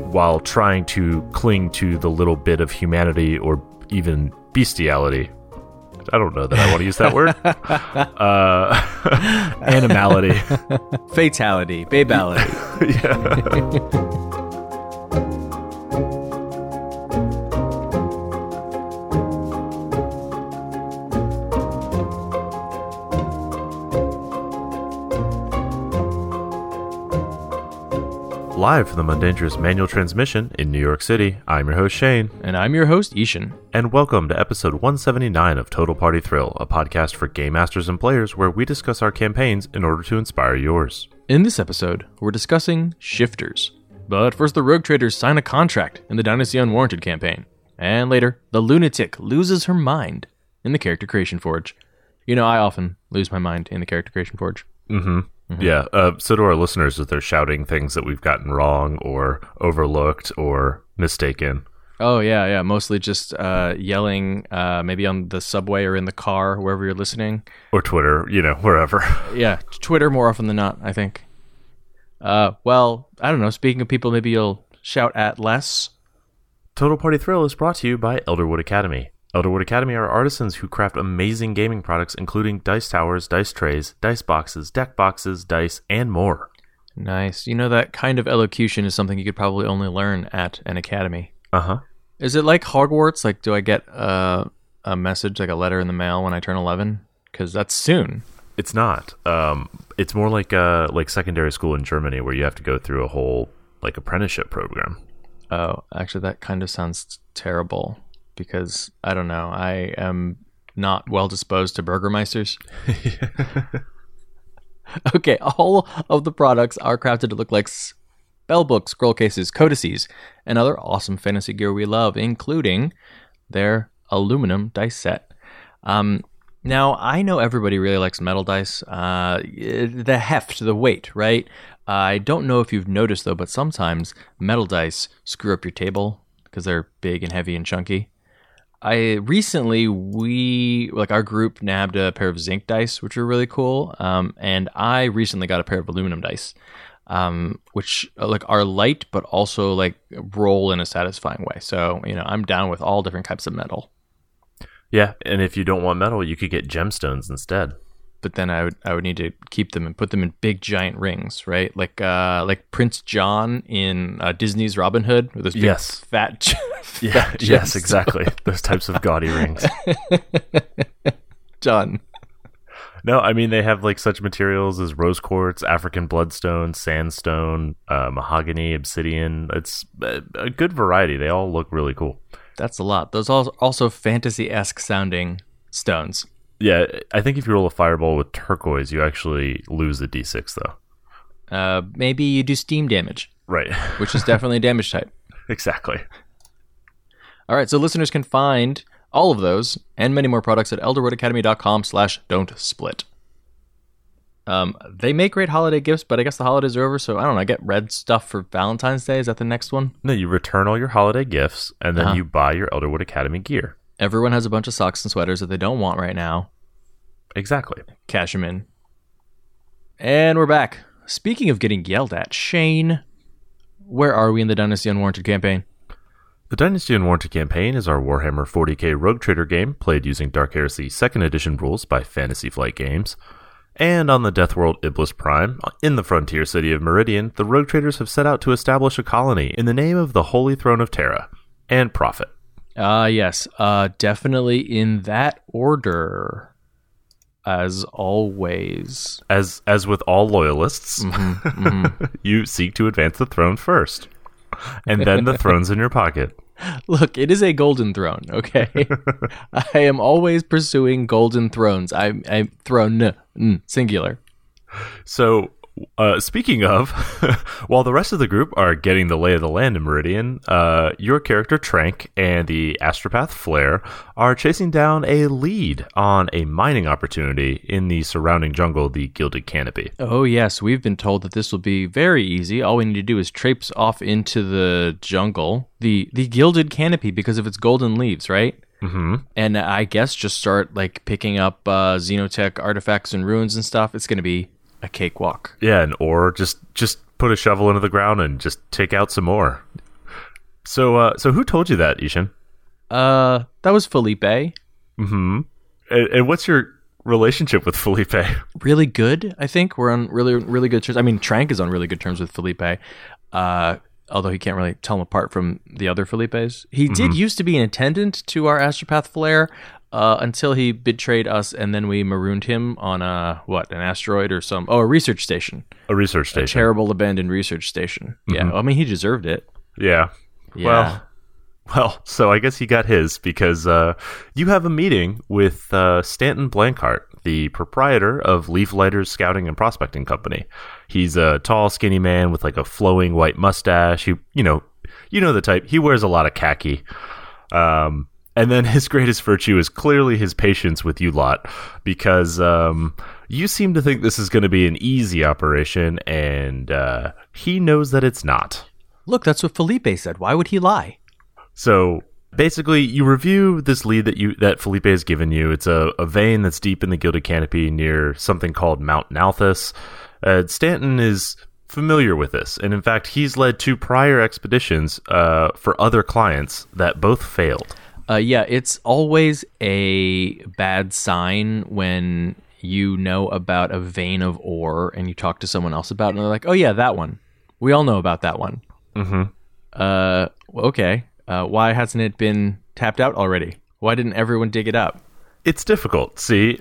while trying to cling to the little bit of humanity or even bestiality. I don't know that I want to use that word. Animality. Fatality. Babality. Yeah. Live from the Mundangerous Manual Transmission in New York City, I'm your host Shane. And I'm your host Ishan. And welcome to episode 179 of Total Party Thrill, a podcast for game masters and players where we discuss our campaigns in order to inspire yours. In this episode, we're discussing shifters. But first, the Rogue Traders sign a contract in the Dynasty Unwarranted campaign. And later, the Lunatic loses her mind in the Character Creation Forge. You know, I often lose my mind in the Character Creation Forge. Mm-hmm. Yeah, so do our listeners if they're shouting things that we've gotten wrong or overlooked or mistaken. Oh, yeah. Mostly just yelling maybe on the subway or in the car, wherever you're listening. Or Twitter, wherever. Yeah, Twitter more often than not, I think. Well, I don't know. Speaking of people, maybe you'll shout at less. Total Party Thrill is brought to you by Elderwood Academy. Elderwood Academy are artisans who craft amazing gaming products, including dice towers, dice trays, dice boxes, deck boxes, dice, and more. Nice. You know, that kind of elocution is something you could probably only learn at an academy. Uh-huh. Is it like Hogwarts? Like, do I get a message, like a letter in the mail when I turn 11? Because that's soon. It's not. It's more like secondary school in Germany where you have to go through a whole, apprenticeship program. Oh, actually, that kind of sounds terrible. Because, I don't know, I am not well disposed to Burgermeisters. Okay, all of the products are crafted to look like spellbooks, scroll cases, codices, and other awesome fantasy gear we love, including their aluminum dice set. Now, I know everybody really likes metal dice. The heft, the weight, right? I don't know if you've noticed, though, but sometimes metal dice screw up your table because they're big and heavy and chunky. Our group nabbed a pair of zinc dice, which are really cool. And I recently got a pair of aluminum dice, which are light, but also roll in a satisfying way. So, I'm down with all different types of metal. Yeah. And if you don't want metal, you could get gemstones instead. But then I would need to keep them and put them in big giant rings, right? Like Prince John in Disney's Robin Hood with those big fat yes, exactly. Those types of gaudy rings. John. No, I mean they have such materials as rose quartz, African bloodstone, sandstone, mahogany, obsidian. It's a good variety. They all look really cool. That's a lot. Those are also fantasy-esque sounding stones. Yeah, I think if you roll a fireball with turquoise, you actually lose the d6, though. Maybe you do steam damage. Right. Which is definitely a damage type. Exactly. All right, so listeners can find all of those and many more products at elderwoodacademy.com/don't-split. They make great holiday gifts, but I guess the holidays are over, so I don't know, I get red stuff for Valentine's Day. Is that the next one? No, you return all your holiday gifts, and then you buy your Elderwood Academy gear. Everyone has a bunch of socks and sweaters that they don't want right now. Exactly. Cash them in. And we're back. Speaking of getting yelled at, Shane, where are we in the Dynasty Unwarranted campaign? The Dynasty Unwarranted campaign is our Warhammer 40k Rogue Trader game played using Dark Heresy 2nd Edition rules by Fantasy Flight Games. And on the Death World Iblis Prime, in the frontier city of Meridian, the Rogue Traders have set out to establish a colony in the name of the Holy Throne of Terra and Prophet. Yes, definitely in that order, as always. As with all loyalists, you seek to advance the throne first, and then the throne's in your pocket. Look, it is a golden throne, okay? I am always pursuing golden thrones. I'm throne, singular. So, speaking of, while the rest of the group are getting the lay of the land in Meridian, your character Trank and the Astropath Flare are chasing down a lead on a mining opportunity in the surrounding jungle, the Gilded Canopy. Oh yes, we've been told that this will be very easy. All we need to do is traipse off into the jungle, the Gilded Canopy, because of its golden leaves, right? Mm-hmm. And I guess just start picking up Xenotech artifacts and ruins and stuff. It's going to be a cakewalk. Yeah, or just put a shovel into the ground and just take out some more. So who told you that, Ishan? That was Felipe. Mm-hmm. And what's your relationship with Felipe? Really good, I think. We're on really, really good terms. I mean, Trank is on really good terms with Felipe. Although he can't really tell him apart from the other Felipes. He did used to be an attendant to our astropath flare until he betrayed us, and then we marooned him on an asteroid or a research station. A research station. A terrible abandoned research station. Yeah, I mean, he deserved it. Yeah. Well, so I guess he got his because you have a meeting with Stanton Blankhart, the proprietor of Leaf Lighters Scouting and Prospecting Company. He's a tall, skinny man with like a flowing white mustache. You know the type. He wears a lot of khaki. And then his greatest virtue is clearly his patience with you lot, because you seem to think this is going to be an easy operation, and he knows that it's not. Look, that's what Felipe said. Why would he lie? So basically, you review this lead that Felipe has given you. It's a vein that's deep in the Gilded Canopy near something called Mount Nalthus. Stanton is familiar with this, and in fact, he's led 2 prior expeditions for other clients that both failed. Yeah, it's always a bad sign when you know about a vein of ore and you talk to someone else about it, and they're like, oh yeah, that one. We all know about that one. Mm-hmm. Okay. Why hasn't it been tapped out already? Why didn't everyone dig it up? It's difficult. See,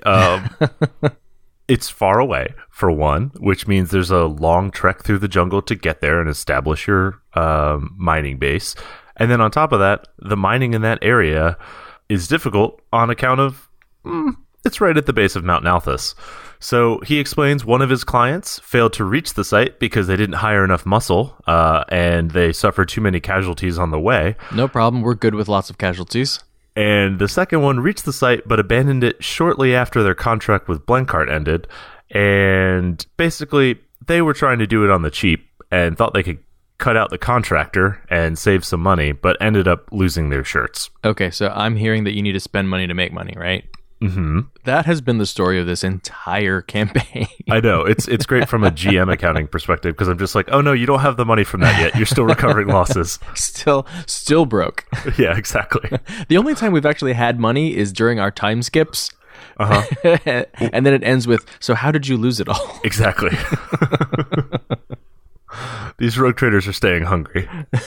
it's far away, for one, which means there's a long trek through the jungle to get there and establish your mining base. And then on top of that, the mining in that area is difficult on account of it's right at the base of Mount Nalthus. So he explains one of his clients failed to reach the site because they didn't hire enough muscle, and they suffered too many casualties on the way. No problem. We're good with lots of casualties. And the second one reached the site but abandoned it shortly after their contract with Blankhart ended. And basically, they were trying to do it on the cheap and thought they could cut out the contractor and save some money, but ended up losing their shirts. Okay, so I'm hearing that you need to spend money to make money, right? Mm-hmm. That has been the story of this entire campaign. I know. It's great from a GM accounting perspective, because I'm just like, oh no, you don't have the money from that yet. You're still recovering losses. Still broke. Yeah, exactly. The only time we've actually had money is during our time skips. Uh-huh. And then it ends with, so how did you lose it all? Exactly. These rogue traders are staying hungry.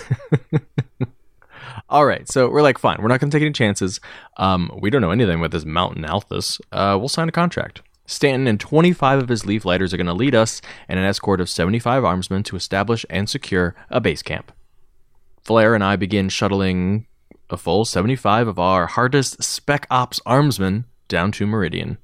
All right, so we're like, fine, we're not going to take any chances. We don't know anything about this Mount Nalthus. We'll sign a contract. Stanton and 25 of his Leaf Lighters are going to lead us and an escort of 75 armsmen to establish and secure a base camp. Flair and I begin shuttling a full 75 of our hardest Spec Ops armsmen down to Meridian.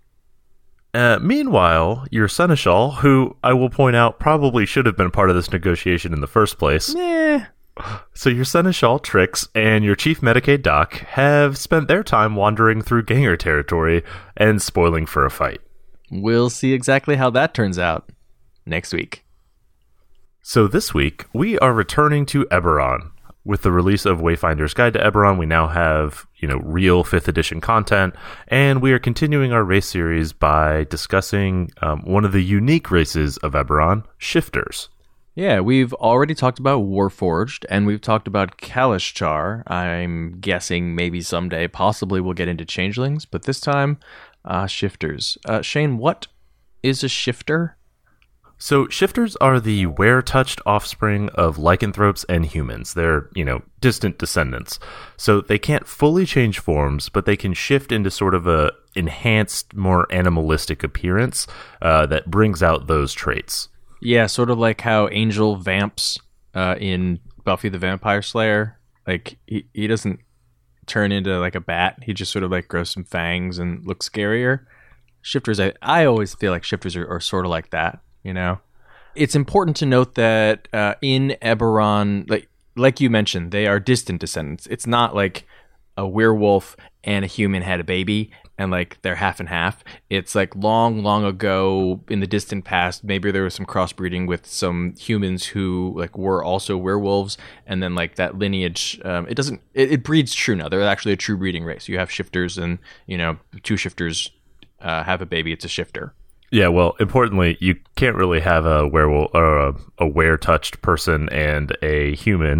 Meanwhile, your seneschal, who I will point out probably should have been part of this negotiation in the first place. So your seneschal, Trix, and your chief Medicaid doc have spent their time wandering through Ganger territory and spoiling for a fight. We'll see exactly how that turns out next week. So this week, we are returning to Eberron. With the release of Wayfinder's Guide to Eberron, we now have, real 5th edition content, and we are continuing our race series by discussing one of the unique races of Eberron, Shifters. Yeah, we've already talked about Warforged, and we've talked about Kalishtar. I'm guessing maybe someday, possibly we'll get into Changelings, but this time, Shifters. Shane, what is a Shifter? So shifters are the were-touched offspring of lycanthropes and humans. They're, distant descendants. So they can't fully change forms, but they can shift into sort of a enhanced, more animalistic appearance that brings out those traits. Yeah, sort of like how Angel vamps in Buffy the Vampire Slayer. Like, he doesn't turn into like a bat. He just sort of like grows some fangs and looks scarier. Shifters, I always feel like shifters are sort of like that. It's important to note that in Eberron, like you mentioned, they are distant descendants. It's not like a werewolf and a human had a baby and like they're half and half. It's like long to in the distant past, maybe there was some crossbreeding with some humans who like were also werewolves, and then like that lineage, it breeds true now. They're actually a true breeding race. You have shifters, and 2 shifters have a baby. It's a shifter. Yeah, well, importantly, you can't really have a werewolf or a were-touched person and a human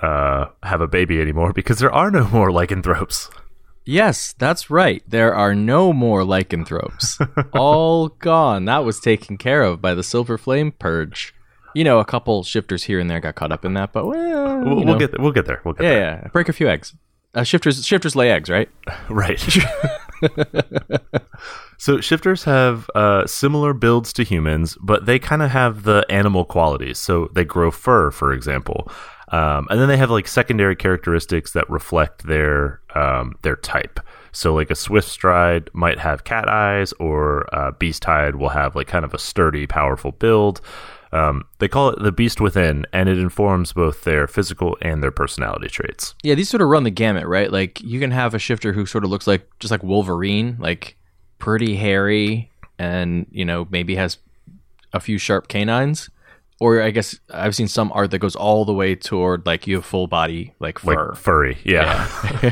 have a baby anymore because there are no more lycanthropes. Yes, that's right. There are no more lycanthropes. All gone. That was taken care of by the Silver Flame Purge. A couple shifters here and there got caught up in that, but we'll get there. We'll get there. Yeah. Break a few eggs. Shifters lay eggs, right? Right. So shifters have similar builds to humans, but they kind of have the animal qualities. So they grow fur, for example. And then they have like secondary characteristics that reflect their type. So like a swift stride might have cat eyes, or beast hide will have like kind of a sturdy, powerful build. They call it the beast within, and it informs both their physical and their personality traits. Yeah, these sort of run the gamut, right? Like you can have a shifter who sort of looks like just like Wolverine, like pretty hairy, and maybe has a few sharp canines. Or I guess I've seen some art that goes all the way toward like you have full body like fur. Like furry, yeah.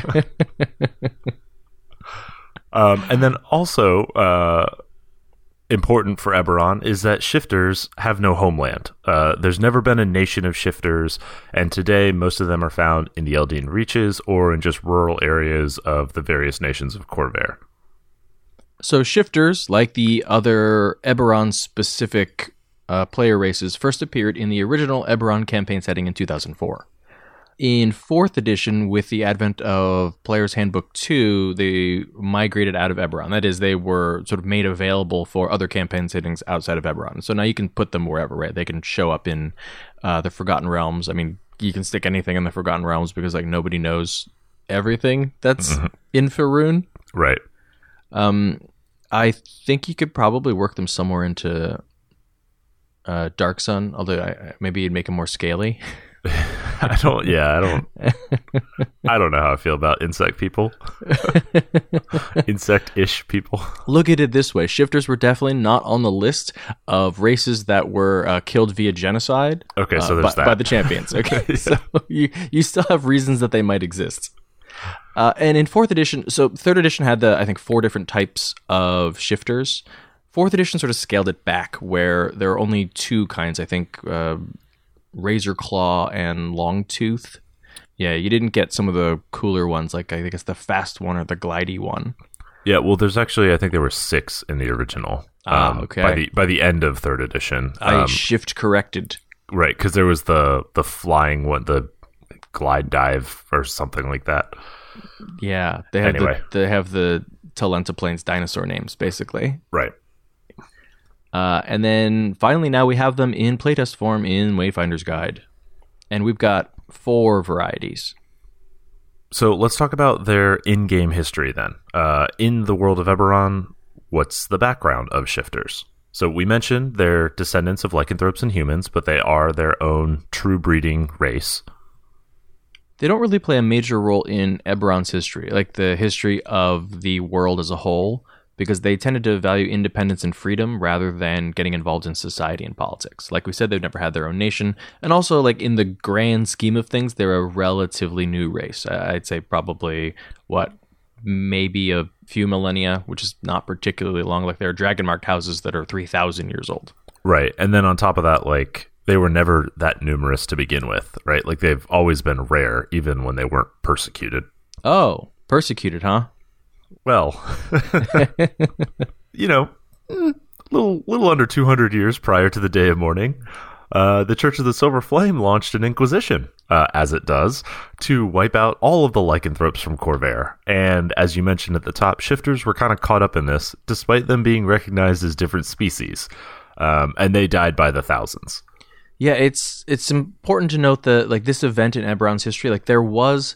And then also important for Eberron is that shifters have no homeland. There's never been a nation of shifters, and today most of them are found in the Eldeen Reaches or in just rural areas of the various nations of Khorvaire. So shifters, like the other Eberron-specific player races, first appeared in the original Eberron campaign setting in 2004. In 4th edition, with the advent of Player's Handbook 2, they migrated out of Eberron. That is, they were sort of made available for other campaign settings outside of Eberron. So now you can put them wherever, right? They can show up in the Forgotten Realms. I mean, you can stick anything in the Forgotten Realms because like nobody knows everything that's in Faerun. Right. I think you could probably work them somewhere into Dark Sun, although maybe you'd make them more scaly. I don't know how I feel about insect people. Insect-ish people. Look at it this way. Shifters were definitely not on the list of races that were killed via genocide. Okay, so there's that. By the champions. Okay, yeah. So you still have reasons that they might exist. And in 4th edition, so 3rd edition had I think 4 different types of shifters. 4th edition sort of scaled it back, where there are only 2 kinds, I think, Razor Claw and Longtooth. Yeah, you didn't get some of the cooler ones, like I think it's the Fast one or the Glidey one. Yeah, well, there's actually, I think there were 6 in the original. Okay. By the end of 3rd edition. I shift corrected. Right, because there was the flying one, the Glide Dive or something like that. Yeah, they have the Talentaplane's dinosaur names, basically. Right. And then finally now we have them in playtest form in Wayfinder's Guide. And we've got 4 varieties. So let's talk about their in-game history then. In the world of Eberron, what's the background of shifters? So we mentioned they're descendants of lycanthropes and humans, but they are their own true breeding race. They don't really play a major role in Eberron's history, like the history of the world as a whole, because they tended to value independence and freedom rather than getting involved in society and politics. Like we said, they've never had their own nation. And also, like in the grand scheme of things, they're a relatively new race. I'd say probably, maybe a few millennia, which is not particularly long. Like there are dragon-marked houses that are 3,000 years old. Right. And then on top of that, like they were never that numerous to begin with, right? Like they've always been rare, even when they weren't persecuted. Oh, persecuted, huh? Well, little under 200 years prior to the Day of Mourning, the Church of the Silver Flame launched an inquisition, as it does, to wipe out all of the lycanthropes from Khorvaire. And as you mentioned at the top, shifters were kind of caught up in this, despite them being recognized as different species. And they died by the thousands. Yeah, it's important to note that like this event in Eberron's history, like there was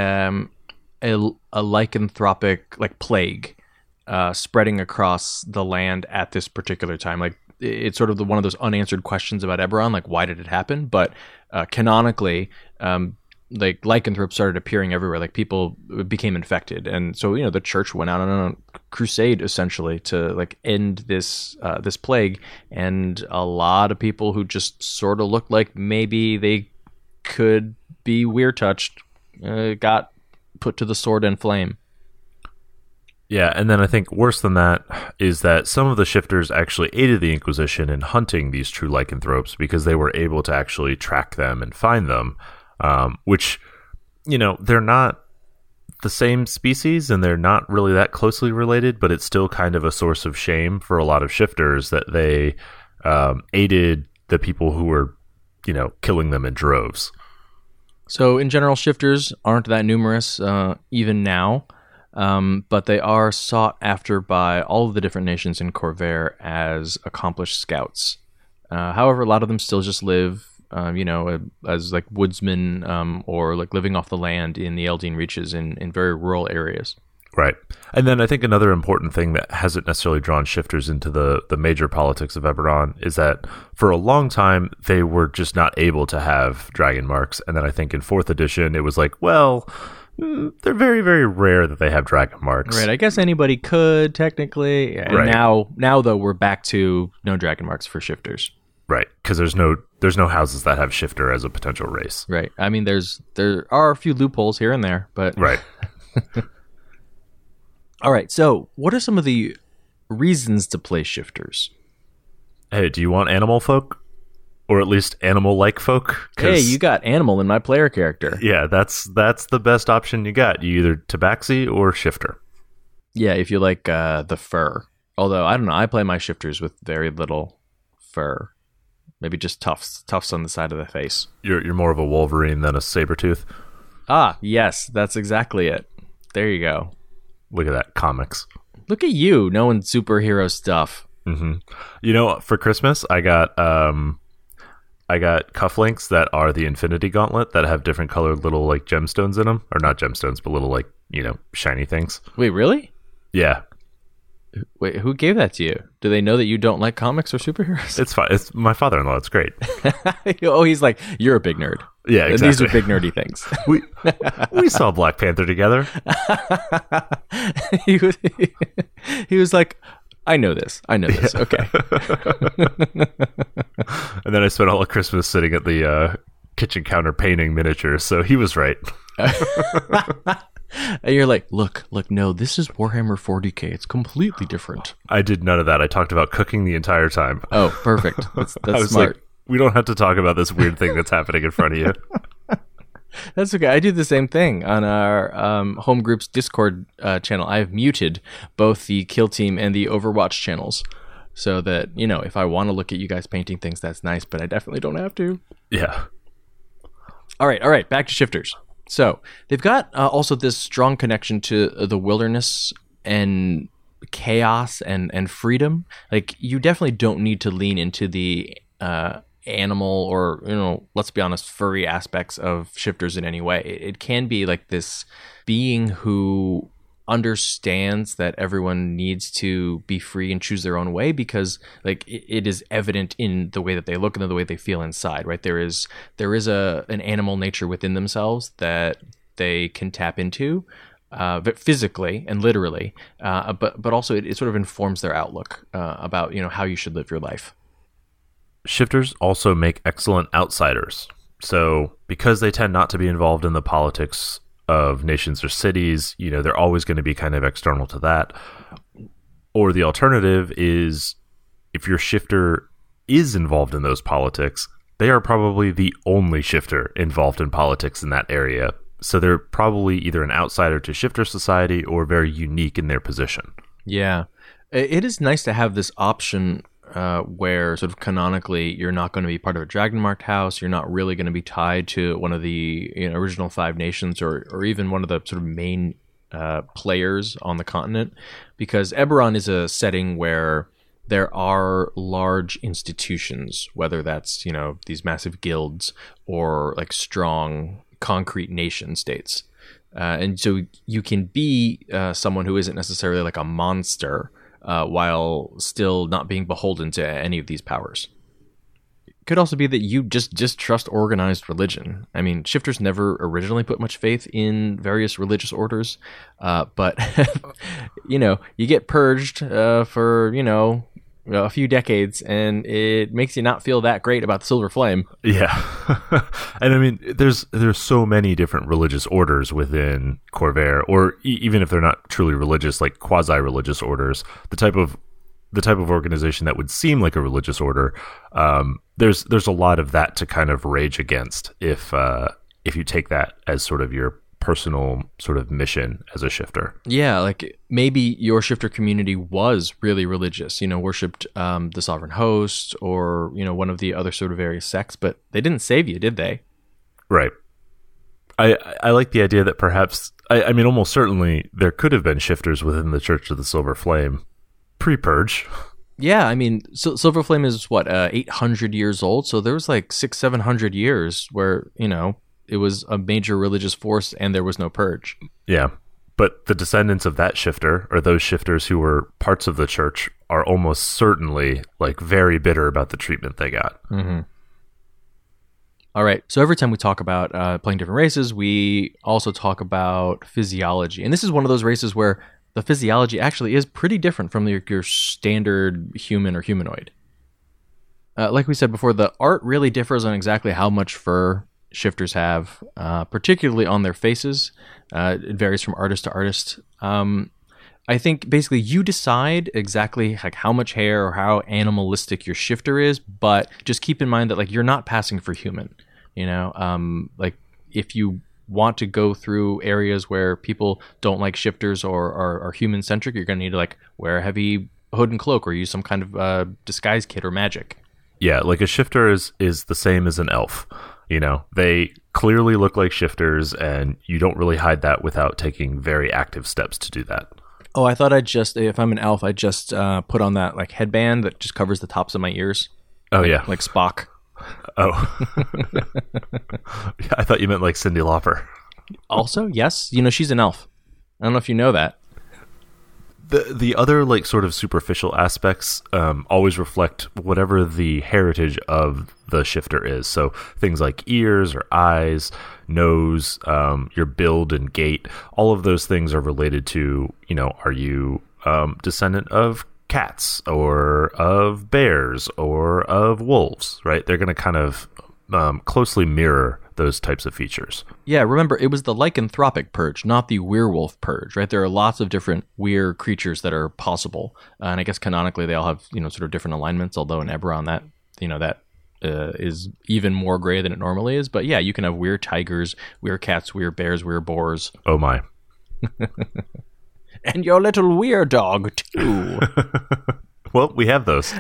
a lycanthropic like plague spreading across the land at this particular time. Like it's sort of one of those unanswered questions about Eberron, like why did it happen? But canonically, like lycanthropes started appearing everywhere. Like people became infected, and so the church went out on a crusade essentially to like end this plague. And a lot of people who just sort of looked like maybe they could be weird touched got put to the sword and flame. Yeah, and then I think worse than that is that some of the shifters actually aided the Inquisition in hunting these true lycanthropes because they were able to actually track them and find them. which, they're not the same species and they're not really that closely related, but it's still kind of a source of shame for a lot of shifters that they aided the people who were, killing them in droves. So in general, shifters aren't that numerous even now, but they are sought after by all of the different nations in Khorvaire as accomplished scouts. However, a lot of them still just live, as like woodsmen or like living off the land in the Eldeen Reaches in very rural areas. Right. And then I think another important thing that hasn't necessarily drawn shifters into the major politics of Eberron is that for a long time, they were just not able to have dragon marks. And then I think in 4th edition, it was like, well, they're very, very rare that they have dragon marks. Right. I guess anybody could technically. And right. Now though, we're back to no dragon marks for shifters. Right. Because there's no houses that have shifter as a potential race. Right. I mean, there are a few loopholes here and there, but right. All right, so what are some of the reasons to play shifters? Hey, do you want animal folk? Or at least animal-like folk? Hey, you got animal in my player character. Yeah, that's the best option you got. You either tabaxi or shifter. Yeah, if you like the fur. Although, I don't know, I play my shifters with very little fur. Maybe just tufts on the side of the face. You're more of a Wolverine than a Sabretooth? Ah, yes, that's exactly it. There you go. Look at that, comics. Look at you knowing superhero stuff. Mm-hmm. For Christmas, I got cufflinks that are the Infinity Gauntlet that have different colored little like gemstones in them, or not gemstones, but little like shiny things. Wait, really? Yeah. Wait, who gave that to you? Do they know that you don't like comics or superheroes? It's fine. It's my father-in-law. It's great. Oh, he's like, you're a big nerd. Yeah, exactly. These are big nerdy things. we saw Black Panther together. He was like, I know this. Yeah. Okay. And then I spent all of Christmas sitting at the kitchen counter painting miniatures, so he was right. And you're like, look, no, this is Warhammer 40K. It's completely different. I did none of that. I talked about cooking the entire time. Oh, perfect. That's I was smart. like, we don't have to talk about this weird thing that's happening in front of you. That's okay. I do the same thing on our home group's Discord channel. I've muted both the Kill Team and the Overwatch channels so that, if I want to look at you guys painting things, that's nice, but I definitely don't have to. Yeah. All right. Back to shifters. So they've got also this strong connection to the wilderness and chaos and freedom. Like, you definitely don't need to lean into the animal or, let's be honest, furry aspects of shifters in any way. It can be like this being who understands that everyone needs to be free and choose their own way because like it is evident in the way that they look and the way they feel inside, right? There is an animal nature within themselves that they can tap into physically and literally, but also it sort of informs their outlook about how you should live your life. Shifters also make excellent outsiders. So because they tend not to be involved in the politics of nations or cities, they're always going to be kind of external to that. Or the alternative is if your shifter is involved in those politics, they are probably the only shifter involved in politics in that area. So they're probably either an outsider to shifter society or very unique in their position. Yeah. It is nice to have this option where sort of canonically you're not going to be part of a dragon marked house, you're not really going to be tied to one of the original 5 nations or even one of the sort of main players on the continent, because Eberron is a setting where there are large institutions, whether that's these massive guilds or like strong concrete nation states, and so you can be someone who isn't necessarily like a monster while still not being beholden to any of these powers. It could also be that you just trust organized religion. I mean, shifters never originally put much faith in various religious orders, but you get purged for a few decades, and it makes you not feel that great about the Silver Flame. Yeah. And I mean, there's so many different religious orders within Khorvaire, or even if they're not truly religious, like quasi-religious orders, the type of organization that would seem like a religious order, there's a lot of that to kind of rage against if if you take that as sort of your personal sort of mission as a shifter. Yeah, like maybe your shifter community was really religious, worshipped the sovereign host or, one of the other sort of various sects, but they didn't save you, did they? Right. I like the idea that perhaps, I mean, almost certainly there could have been shifters within the Church of the Silver Flame pre-purge. Yeah, I mean, Silver Flame is 800 years old, so there was like 600-700 years where, it was a major religious force and there was no purge. Yeah. But the descendants of that shifter, or those shifters who were parts of the church, are almost certainly like very bitter about the treatment they got. Mm-hmm. All right. So every time we talk about playing different races, we also talk about physiology. And this is one of those races where the physiology actually is pretty different from your standard human or humanoid. Like we said before, the art really differs on exactly how much fur shifters have, particularly on their faces. It varies from artist to artist. I think basically you decide exactly like how much hair or how animalistic your shifter is, but just keep in mind that like you're not passing for human. Like if you want to go through areas where people don't like shifters or are human centric, you're going to need to like wear a heavy hood and cloak or use some kind of disguise kit or magic. Yeah, like a shifter is the same as an elf. They clearly look like shifters, and you don't really hide that without taking very active steps to do that. Oh, I thought if I'm an elf, I'd just put on that like headband that just covers the tops of my ears. Oh, yeah. Like Spock. Oh. I thought you meant like Cyndi Lauper. Also, yes. She's an elf. I don't know if you know that. The other like sort of superficial aspects always reflect whatever the heritage of the shifter is. So things like ears or eyes, nose, your build and gait, all of those things are related to, are you descendant of cats or of bears or of wolves, right? They're going to kind of closely mirror those types of features. Yeah, remember, it was the lycanthropic purge, not the werewolf purge, right? There are lots of different weird creatures that are possible. And I guess canonically they all have, sort of different alignments, although in Eberron that is even more gray than it normally is. But yeah, you can have weird tigers, weird cats, weird bears, weird boars. Oh my. And your little weird dog, too. Well, we have those.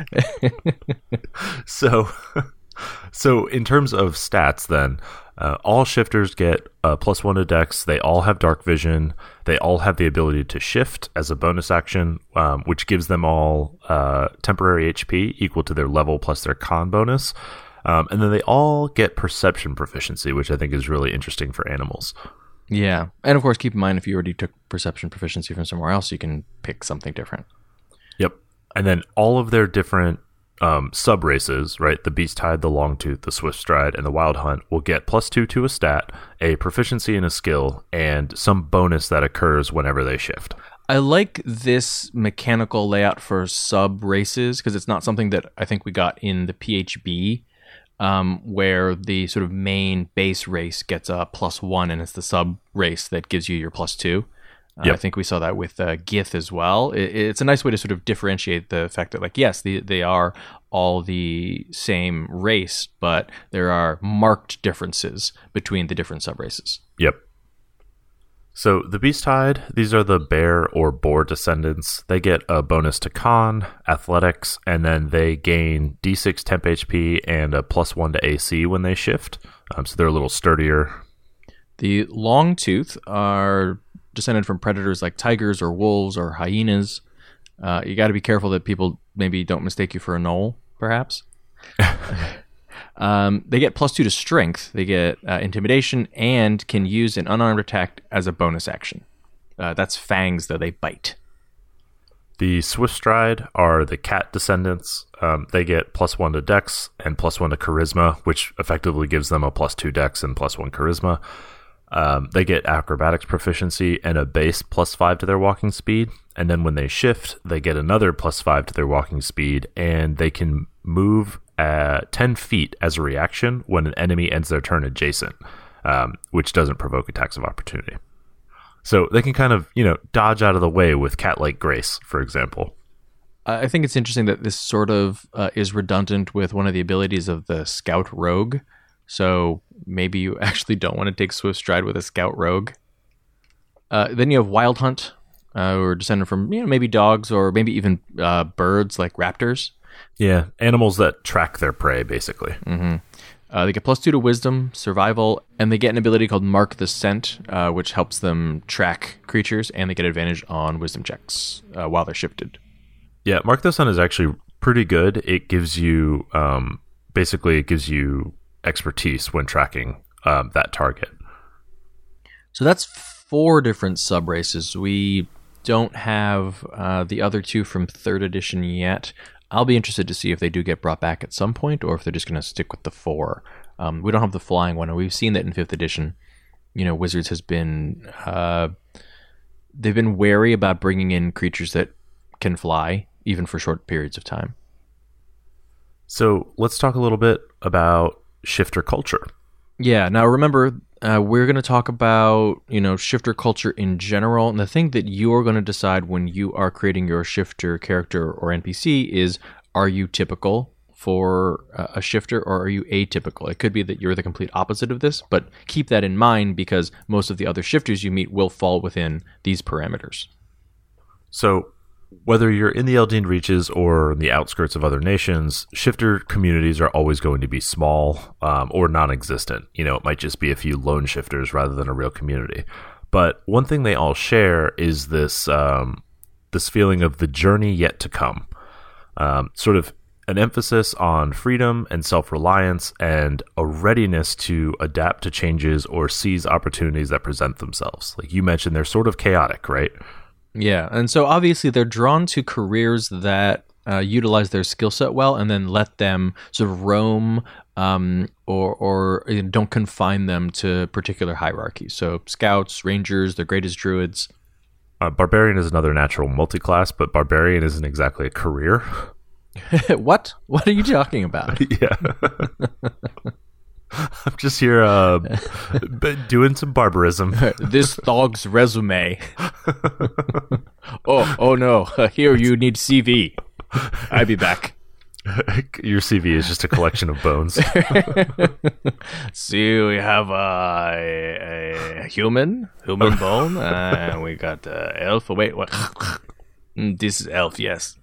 So in terms of stats, then, all shifters get +1 to Dex. They all have dark vision. They all have the ability to shift as a bonus action, which gives them all temporary HP equal to their level plus their con bonus. And then they all get perception proficiency, which I think is really interesting for animals. Yeah. And of course, keep in mind, if you already took perception proficiency from somewhere else, you can pick something different. Yep. And then all of their different sub races, right? The Beasthide, the Longtooth, the Swiftstride, and the Wild Hunt will get +2 to a stat, a proficiency in a skill, and some bonus that occurs whenever they shift. I like this mechanical layout for sub races because it's not something that I think we got in the PHB, where the sort of main base race gets a +1 and it's the sub race that gives you your +2. Yep. I think we saw that with Gith as well. It's a nice way to sort of differentiate the fact that, like, yes, they are all the same race, but there are marked differences between the different sub-races. Yep. So the Beasthide, these are the bear or boar descendants. They get a bonus to con, athletics, and then they gain D6 temp HP and a +1 to AC when they shift. So they're a little sturdier. The Longtooth are descended from predators like tigers or wolves or hyenas. You got to be careful that people maybe don't mistake you for a gnoll, perhaps. They get +2 to strength. They get intimidation and can use an unarmed attack as a bonus action. That's fangs, though. They bite. The Swiftstride are the cat descendants. They get +1 to Dex and +1 to Charisma, which effectively gives them a +2 Dex and +1 Charisma. They get acrobatics proficiency and a base +5 to their walking speed. And then when they shift, they get another +5 to their walking speed, and they can move 10 feet as a reaction when an enemy ends their turn adjacent, which doesn't provoke attacks of opportunity. So they can kind of, dodge out of the way with cat-like grace, for example. I think it's interesting that this sort of is redundant with one of the abilities of the Scout Rogue, So maybe you actually don't want to take Swift Stride with a Scout Rogue. Then you have Wild Hunt, who are descended from maybe dogs or maybe even birds like raptors. Yeah, animals that track their prey, basically. Mm-hmm. They get +2 to Wisdom, Survival, and they get an ability called Mark the Scent, which helps them track creatures, and they get advantage on Wisdom checks while they're shifted. Yeah, Mark the Scent is actually pretty good. It gives you, it gives you expertise when tracking that target. So that's 4 different sub-races. We don't have the other 2 from 3rd edition yet. I'll be interested to see if they do get brought back at some point or if they're just going to stick with the 4. We don't have the flying one, and we've seen that in 5th edition. Wizards has been... they've been wary about bringing in creatures that can fly, even for short periods of time. So let's talk a little bit about shifter culture. Yeah, now remember, we're going to talk about, shifter culture in general. And the thing that you're going to decide when you are creating your shifter character or NPC is, are you typical for a shifter or are you atypical? It could be that you're the complete opposite of this, but keep that in mind because most of the other shifters you meet will fall within these parameters. So whether you're in the Eldeen Reaches or the outskirts of other nations, shifter communities are always going to be small or non-existent. It might just be a few lone shifters rather than a real community. But one thing they all share is this feeling of the journey yet to come. Sort of an emphasis on freedom and self-reliance and a readiness to adapt to changes or seize opportunities that present themselves. Like you mentioned, they're sort of chaotic, right? Yeah, and so obviously they're drawn to careers that utilize their skill set well and then let them sort of roam or don't confine them to particular hierarchies. So scouts, rangers, they're great as druids. Barbarian is another natural multi-class, but barbarian isn't exactly a career. What? What are you talking about? Yeah. I'm just here doing some barbarism. This dog's resume. Oh no. Here, you need CV. I'll be back. Your CV is just a collection of bones. See, we have a human bone, and we got elf. Wait, what? This is elf, yes.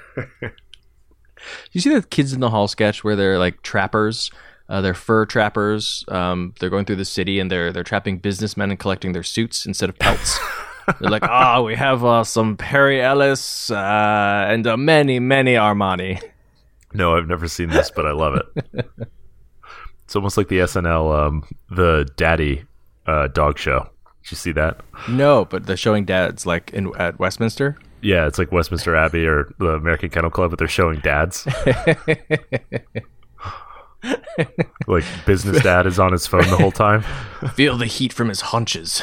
You see the Kids in the Hall sketch where they're like trappers? They're fur trappers. They're going through the city and they're trapping businessmen and collecting their suits instead of pelts. They're like, we have some Perry Ellis and many Armani. No, I've never seen this, but I love it. It's almost like the SNL, the Daddy dog show. Did you see that? No, but they're showing dads like at Westminster. Yeah, it's like Westminster Abbey or the American Kennel Club, but they're showing dads. Like business dad is on his phone the whole time. Feel the heat from his haunches.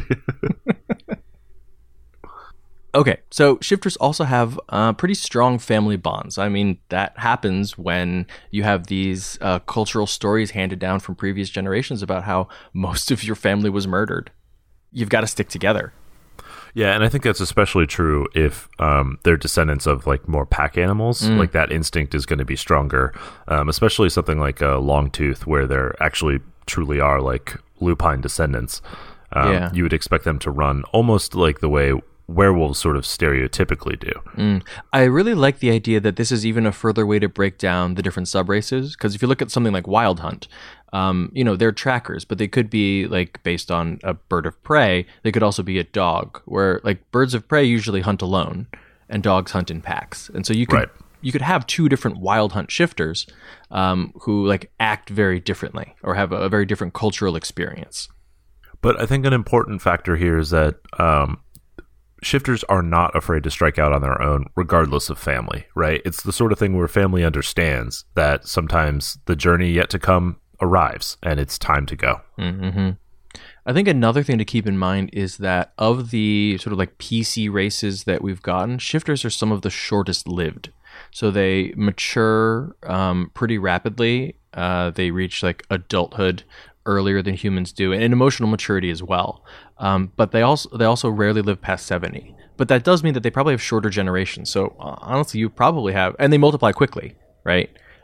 Okay, so shifters also have pretty strong family bonds. I mean, that happens when you have these cultural stories handed down from previous generations about how most of your family was murdered. You've got to stick together. Yeah, and I think that's especially true if they're descendants of like more pack animals. Like that instinct is going to be stronger, especially something like a Longtooth, where there actually truly are like lupine descendants. You would expect them to run almost like the way werewolves sort of stereotypically do. I really like the idea that this is even a further way to break down the different subraces, because if you look at something like Wild Hunt, they're trackers, but they could be like based on a bird of prey. They could also be a dog, where like birds of prey usually hunt alone and dogs hunt in packs. And so you could have 2 different Wild Hunt shifters who like act very differently or have a very different cultural experience. But I think an important factor here is that shifters are not afraid to strike out on their own, regardless of family, right? It's the sort of thing where family understands that sometimes the journey yet to come arrives and it's time to go. Mm-hmm. I think another thing to keep in mind is that of the sort of like PC races that we've gotten, shifters are some of the shortest lived. So they mature pretty rapidly. They reach like adulthood earlier than humans do, and emotional maturity as well. But they also rarely live past 70. But that does mean that they probably have shorter generations. So honestly, you probably have, and they multiply quickly, right?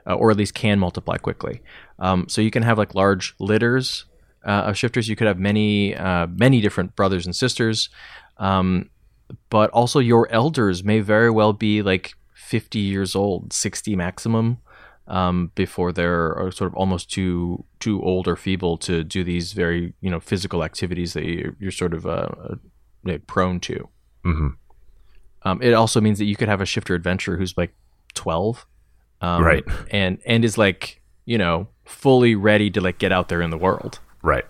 or at least can multiply quickly. So you can have like large litters of shifters. You could have many different brothers and sisters, but also your elders may very well be like 50 years old, 60 maximum, before they're sort of almost too old or feeble to do these very physical activities that you're sort of prone to. Mm-hmm. It also means that you could have a shifter adventurer who's like 12, right, and is like fully ready to like get out there in the world. Right.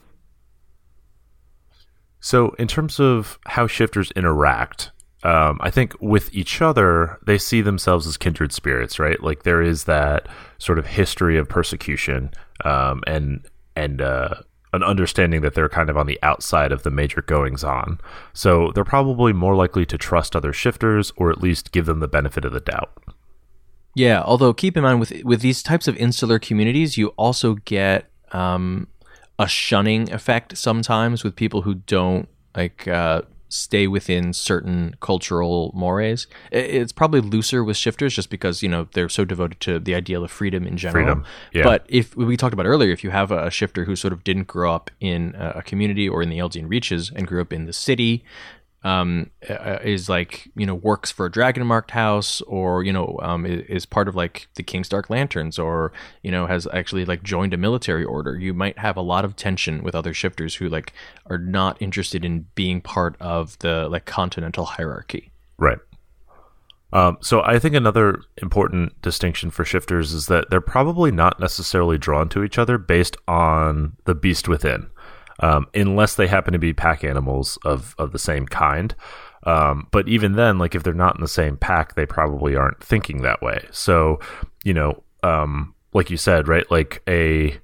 So in terms of how shifters interact, I think with each other, they see themselves as kindred spirits, right? Like there is that sort of history of persecution, and an understanding that they're kind of on the outside of the major goings on. So they're probably more likely to trust other shifters, or at least give them the benefit of the doubt. Yeah, although keep in mind with these types of insular communities, you also get a shunning effect sometimes with people who don't stay within certain cultural mores. It's probably looser with shifters just because they're so devoted to the ideal of freedom in general. Yeah. But if we talked about earlier, if you have a shifter who sort of didn't grow up in a community or in the Eldian Reaches and grew up in the city, is works for a Dragonmarked house, or is part of like the King's Dark Lanterns, or has actually like joined a military order, you might have a lot of tension with other shifters who like are not interested in being part of the like continental hierarchy. Right. So I think another important distinction for shifters is that they're probably not necessarily drawn to each other based on the beast within. Unless they happen to be pack animals of the same kind. But even then, like if they're not in the same pack, they probably aren't thinking that way. So, like you said, right? Like a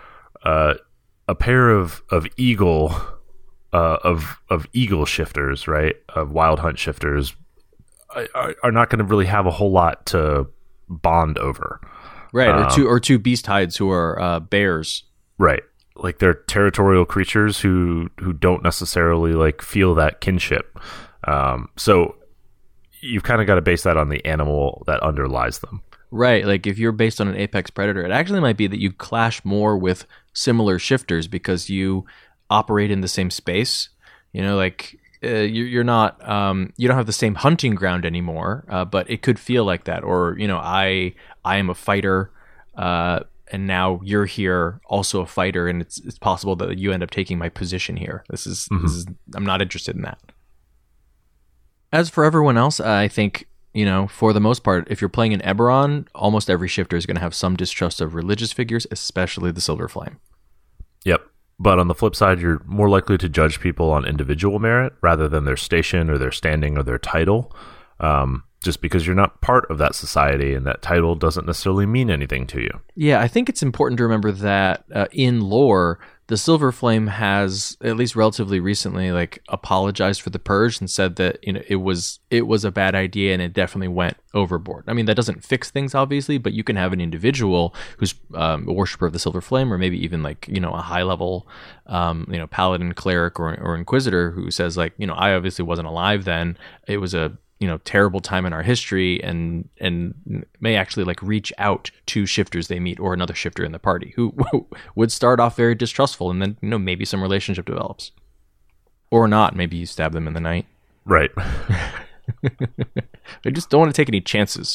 pair of eagle shifters, right? Of wild hunt shifters are not going to really have a whole lot to bond over. Right. Or two beast hides who are bears. Right. Like they're territorial creatures who don't necessarily like feel that kinship. So you've kind of got to base that on the animal that underlies them. Right. Like if you're based on an apex predator, it actually might be that you clash more with similar shifters because you operate in the same space. You're not, you don't have the same hunting ground anymore, but it could feel like that. Or, I am a fighter, and now you're here, also a fighter, and it's possible that you end up taking my position here. This is I'm not interested in that. As for everyone else, I think, for the most part, if you're playing in Eberron, almost every shifter is going to have some distrust of religious figures, especially the Silver Flame. Yep. But on the flip side, you're more likely to judge people on individual merit rather than their station or their standing or their title. Just because you're not part of that society and that title doesn't necessarily mean anything to you. Yeah, I think it's important to remember that in lore, the Silver Flame has, at least relatively recently, like apologized for the Purge and said that it was a bad idea and it definitely went overboard. I mean, that doesn't fix things, obviously, but you can have an individual who's a worshiper of the Silver Flame, or maybe even like a high level paladin, cleric, or inquisitor who says like I obviously wasn't alive then. It was a terrible time in our history, and may actually like reach out to shifters they meet or another shifter in the party who would start off very distrustful, and then maybe some relationship develops, or not. Maybe you stab them in the night. Right. I just don't want to take any chances,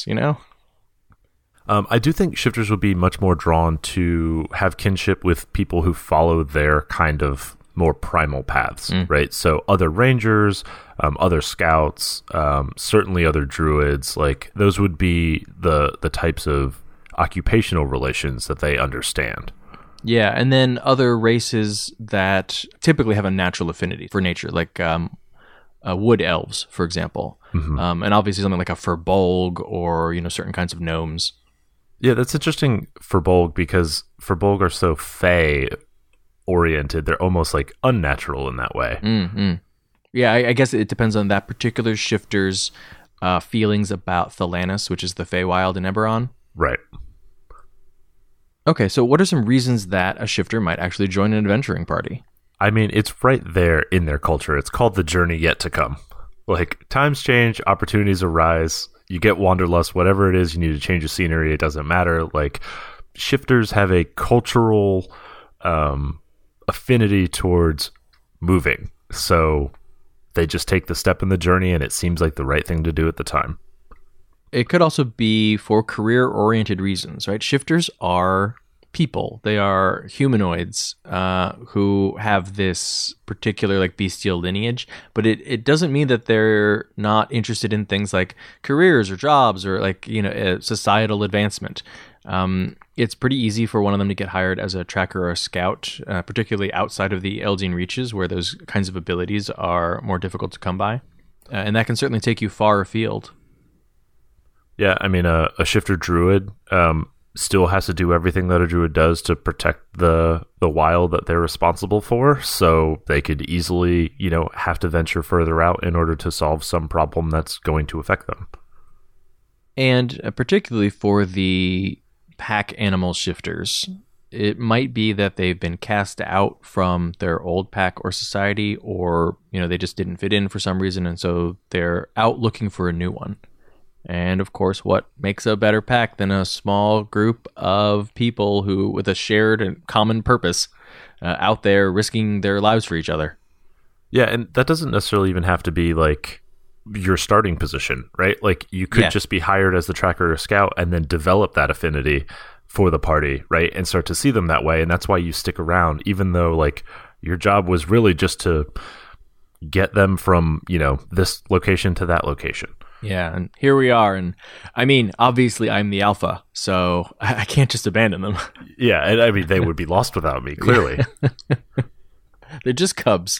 I do think shifters would be much more drawn to have kinship with people who follow their kind of more primal paths, right? So other rangers, other scouts, certainly other druids, like those would be the types of occupational relations that they understand. Yeah, and then other races that typically have a natural affinity for nature, like wood elves, for example, and obviously something like a Firbolg or certain kinds of gnomes. Yeah, that's interesting for Bolg, because Firbolg are so fey oriented, they're almost like unnatural in that way. Mm-hmm. Yeah, I guess it depends on that particular shifter's feelings about Thelanis, which is the Feywild in Eberron. Right. Okay, so what are some reasons that a shifter might actually join an adventuring party? I mean, it's right there in their culture. It's called the journey yet to come. Like, times change, opportunities arise. you get wanderlust, whatever it is, you need to change the scenery. It doesn't matter. Like, shifters have a cultural affinity towards moving. So they just take the step in the journey, and it seems like the right thing to do at the time. It could also be for career-oriented reasons, right? Shifters are people. They are humanoids who have this particular like bestial lineage, but it doesn't mean that they're not interested in things like careers or jobs or like, societal advancement. It's pretty easy for one of them to get hired as a tracker or a scout, particularly outside of the Eldian reaches where those kinds of abilities are more difficult to come by. And that can certainly take you far afield. Yeah, I mean, a shifter druid still has to do everything that a druid does to protect the wild that they're responsible for. So they could easily, have to venture further out in order to solve some problem that's going to affect them. And particularly for the pack animal shifters, it might be that they've been cast out from their old pack or society, or, they just didn't fit in for some reason. And so they're out looking for a new one. And of course, what makes a better pack than a small group of people who, with a shared and common purpose, out there risking their lives for each other? Yeah, and that doesn't necessarily even have to be like your starting position, right? Like you could just be hired as the tracker or scout and then develop that affinity for the party, right? And start to see them that way. And that's why you stick around, even though like your job was really just to get them from, this location to that location. Yeah, and here we are. And I mean, obviously I'm the alpha, so I can't just abandon them. Yeah, and I mean, they would be lost without me, clearly. They're just cubs.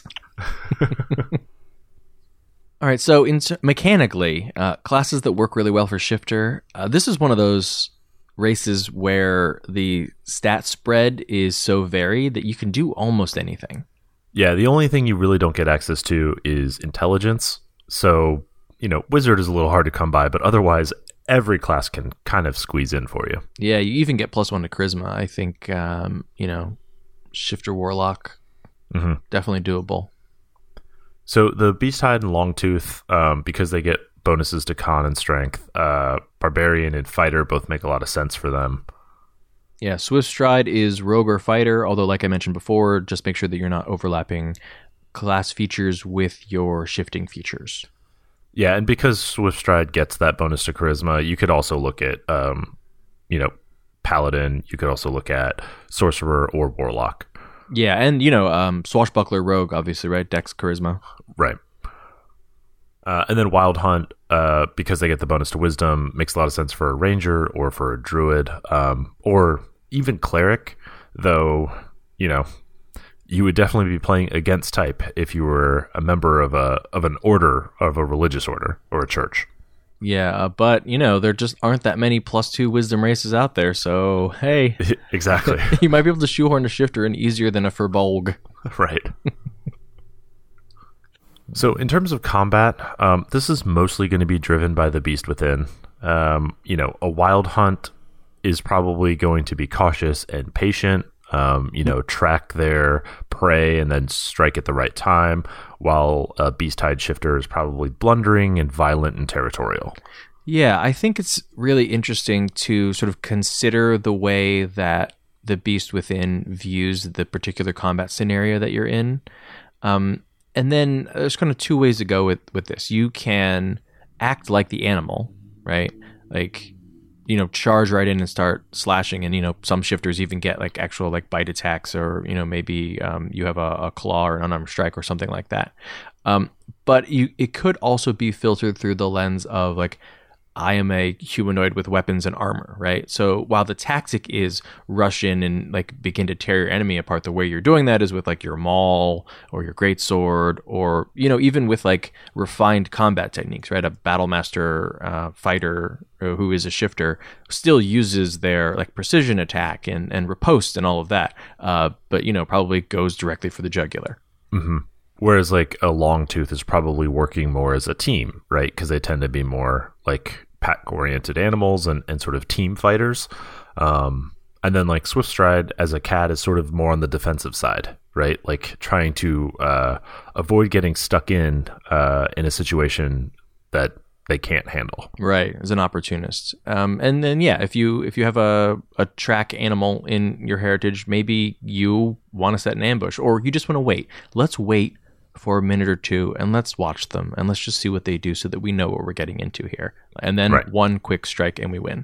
All right, so mechanically, classes that work really well for Shifter, this is one of those races where the stat spread is so varied that you can do almost anything. Yeah, the only thing you really don't get access to is intelligence. So, wizard is a little hard to come by, but otherwise every class can kind of squeeze in for you. Yeah, you even get +1 to charisma. I think, Shifter Warlock, definitely doable. So the Beasthide and Longtooth, because they get bonuses to con and strength, Barbarian and Fighter both make a lot of sense for them. Yeah, Swift Stride is Rogue or Fighter, although like I mentioned before, just make sure that you're not overlapping class features with your shifting features. Yeah, and because Swift Stride gets that bonus to charisma, you could also look at, Paladin. You could also look at Sorcerer or Warlock. Yeah, and, Swashbuckler Rogue, obviously, right? Dex charisma. Right. And then Wild Hunt, because they get the bonus to Wisdom, makes a lot of sense for a Ranger or for a Druid, or even Cleric, though, you would definitely be playing against type if you were a member of an order, of a religious order or a church. Yeah, but, there just aren't that many +2 wisdom races out there, so, hey. Exactly. You might be able to shoehorn a Shifter in easier than a Furbolg. Right. So, in terms of combat, this is mostly going to be driven by the Beast Within. A Wild Hunt is probably going to be cautious and patient. Track their prey and then strike at the right time, while a Beasthide Shifter is probably blundering and violent and territorial. Yeah, I think it's really interesting to sort of consider the way that the Beast Within views the particular combat scenario that you're in. And then there's kind of two ways to go with this. You can act like the animal, right? Like, charge right in and start slashing. And, some shifters even get like actual like bite attacks, or, maybe you have a claw or an unarmed strike or something like that. But it could also be filtered through the lens of like, I am a humanoid with weapons and armor, right? So while the tactic is rush in and like begin to tear your enemy apart, the way you're doing that is with like your maul or your greatsword, or even with like refined combat techniques, right? A battlemaster fighter who is a shifter still uses their like precision attack and riposte and all of that, but probably goes directly for the jugular. Mm-hmm. Whereas like a Longtooth is probably working more as a team, right? Because they tend to be more like pack-oriented animals and sort of team fighters. And then like Swift Stride as a cat is sort of more on the defensive side, right? Like trying to avoid getting stuck in a situation that they can't handle. Right, as an opportunist. And then if you have a track animal in your heritage, maybe you want to set an ambush, or you just want to wait. Let's wait for a minute or two and let's watch them and let's just see what they do so that we know what we're getting into here. And then one quick strike and we win.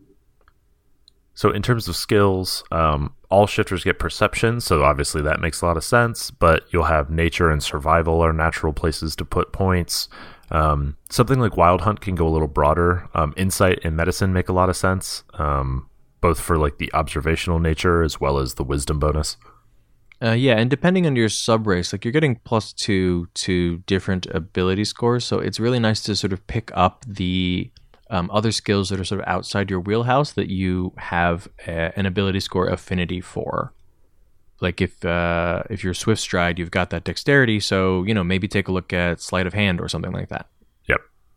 So in terms of skills, all shifters get perception, so obviously that makes a lot of sense, but you'll have nature and survival are natural places to put points. Something like Wild Hunt can go a little broader. Insight and medicine make a lot of sense, both for like the observational nature as well as the wisdom bonus. And depending on your sub-race, like you're getting +2 to different ability scores, so it's really nice to sort of pick up the other skills that are sort of outside your wheelhouse that you have an ability score affinity for. Like if you're Swift Stride, you've got that dexterity, so maybe take a look at Sleight of Hand or something like that. Yep.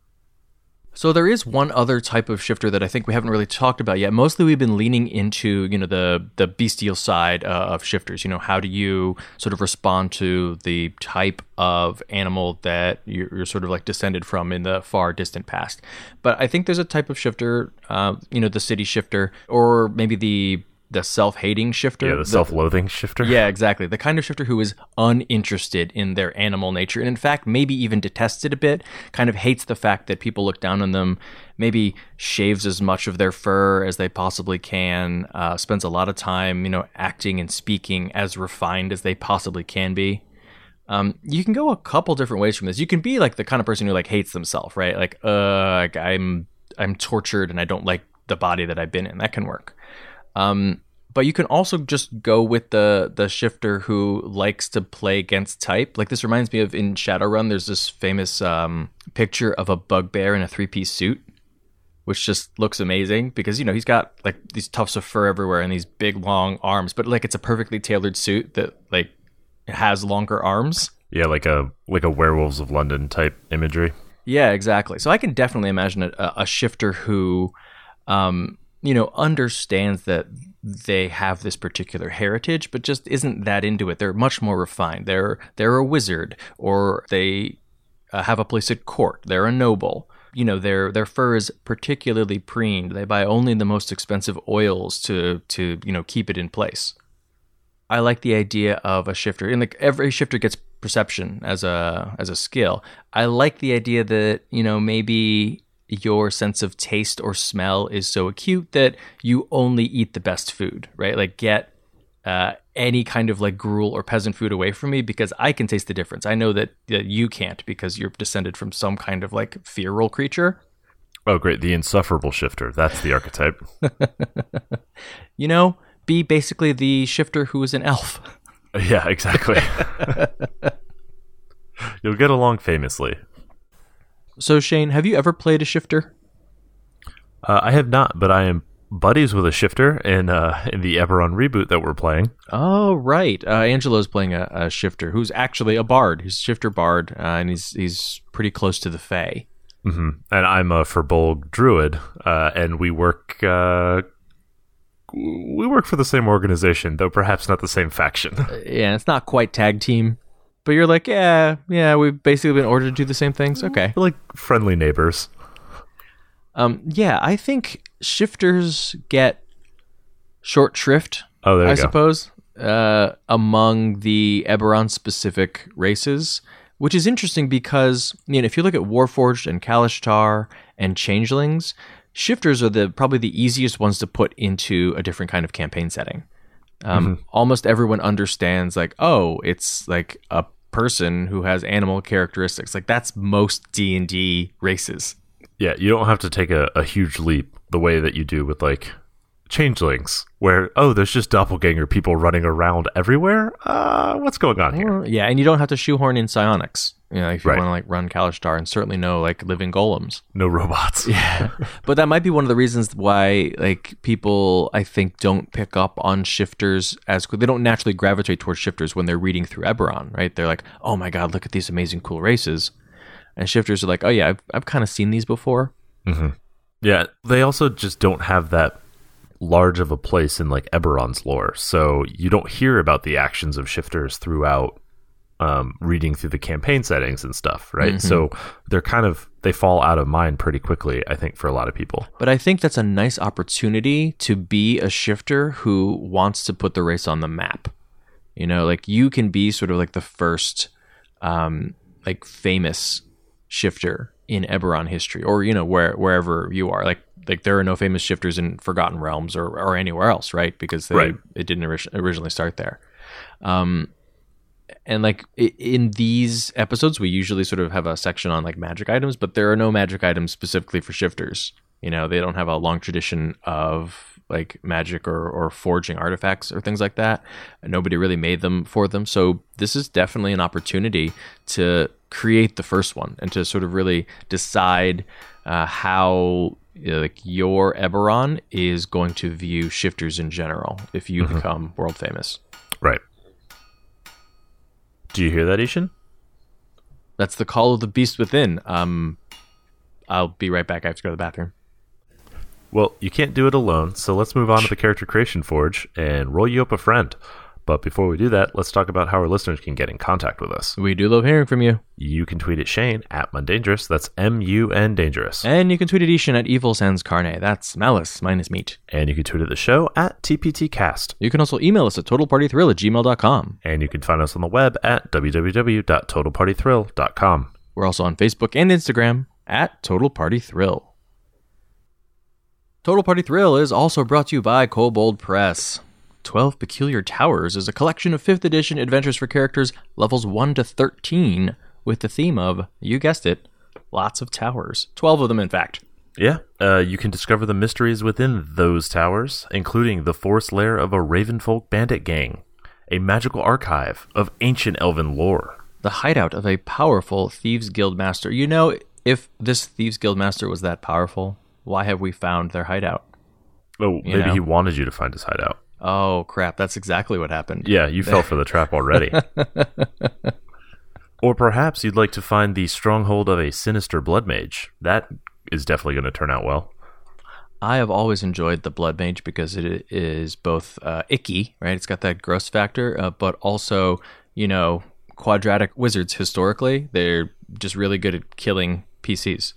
So there is one other type of shifter that I think we haven't really talked about yet. Mostly we've been leaning into the bestial side of shifters. How do you sort of respond to the type of animal that you're sort of like descended from in the far distant past? But I think there's a type of shifter, the city shifter, or maybe the self-hating shifter. Yeah, the self-loathing shifter. Yeah, exactly. The kind of shifter who is uninterested in their animal nature, and in fact, maybe even detests it a bit, kind of hates the fact that people look down on them, maybe shaves as much of their fur as they possibly can, spends a lot of time, acting and speaking as refined as they possibly can be. You can go a couple different ways from this. You can be like the kind of person who like hates themselves, right? Like, I'm tortured and I don't like the body that I've been in. That can work. But you can also just go with the shifter who likes to play against type. Like this reminds me of in Shadowrun, there's this famous picture of a bugbear in a 3-piece suit, which just looks amazing because, he's got like these tufts of fur everywhere and these big long arms, but like it's a perfectly tailored suit that like has longer arms. Yeah, like a Werewolves of London type imagery. Yeah, exactly. So I can definitely imagine a shifter who understands that they have this particular heritage, but just isn't that into it. They're much more refined. They're a wizard, or they have a place at court. They're a noble. Their fur is particularly preened. They buy only the most expensive oils to keep it in place. I like the idea of a shifter, and like every shifter gets perception as a skill. I like the idea that maybe your sense of taste or smell is so acute that you only eat the best food, right? Like get any kind of like gruel or peasant food away from me because I can taste the difference. I know that you can't because you're descended from some kind of like feral creature. Oh, great. The insufferable shifter. That's the archetype. Be basically the shifter who is an elf. Yeah, exactly. You'll get along famously. So, Shane, have you ever played a shifter? I have not, but I am buddies with a shifter in the Eberron reboot that we're playing. Oh, right. Angelo's playing a shifter who's actually a bard. He's a shifter bard, and he's pretty close to the Fae. Mm-hmm. And I'm a Firbolg druid, and we work for the same organization, though perhaps not the same faction. Yeah, it's not quite tag team. But you're like, yeah, we've basically been ordered to do the same things. Okay. We're like friendly neighbors. I think shifters get short shrift, there you go. suppose, among the Eberron-specific races, which is interesting because, if you look at Warforged and Kalashtar and Changelings, shifters are probably the easiest ones to put into a different kind of campaign setting. Almost everyone understands, like, oh, it's like a person who has animal characteristics. Like that's most D&D races. Yeah, you don't have to take a huge leap the way that you do with like Changelings, where there's just doppelganger people running around everywhere. What's going on here? Yeah, and you don't have to shoehorn in psionics. If you Right. want to like run Kalashtar, and certainly no like living golems. No robots. Yeah, but that might be one of the reasons why like people I think don't pick up on shifters as quick. They don't naturally gravitate towards shifters when they're reading through Eberron, right? They're like, oh my god, look at these amazing cool races, and shifters are like, oh yeah, I've kind of seen these before. Mm-hmm. Yeah, they also just don't have that large of a place in like Eberron's lore, so you don't hear about the actions of shifters throughout reading through the campaign settings and stuff, right? So they fall out of mind pretty quickly, I think, for a lot of people. But I think that's a nice opportunity to be a shifter who wants to put the race on the map. You know, like you can be sort of like the first like famous shifter in Eberron history, or, you know, wherever you are. Like there are no famous shifters in Forgotten Realms or anywhere else, right? Because it didn't originally start there. And like in these episodes, we usually sort of have a section on like magic items, but there are no magic items specifically for shifters. You know, they don't have a long tradition of like magic or forging artifacts or things like that. Nobody really made them for them. So this is definitely an opportunity to create the first one and to sort of really decide how like your Eberron is going to view shifters in general if you become world famous. Right. Do you hear that, Ishan? That's the call of the beast within. I'll be right back. I have to go to the bathroom. Well, you can't do it alone, so let's move on to the Character Creation Forge and roll you up a friend. But before we do that, let's talk about how our listeners can get in contact with us. We do love hearing from you. You can tweet at Shane at Mundangerous. That's M-U-N Dangerous. And you can tweet at Ishan at Evil Sans Carne. That's malice minus meat. And you can tweet at the show at TPTcast. You can also email us at totalpartythrill@gmail.com. And you can find us on the web at www.totalpartythrill.com. We're also on Facebook and Instagram at Total Party Thrill. Total Party Thrill is also brought to you by Kobold Press. 12 Peculiar Towers is a collection of 5th edition adventures for characters levels 1 to 13 with the theme of, you guessed it, lots of towers. 12 of them, in fact. Yeah, you can discover the mysteries within those towers, including the forest lair of a Ravenfolk bandit gang, a magical archive of ancient elven lore, the hideout of a powerful Thieves Guild master. You know, if this Thieves Guild master was that powerful, why have we found their hideout? Oh, maybe he wanted you to find his hideout. Oh, crap. That's exactly what happened. Yeah, you fell for the trap already. Or perhaps you'd like to find the stronghold of a sinister blood mage. That is definitely going to turn out well. I have always enjoyed the blood mage because it is both icky, right? It's got that gross factor, but also, you know, quadratic wizards historically, they're just really good at killing PCs.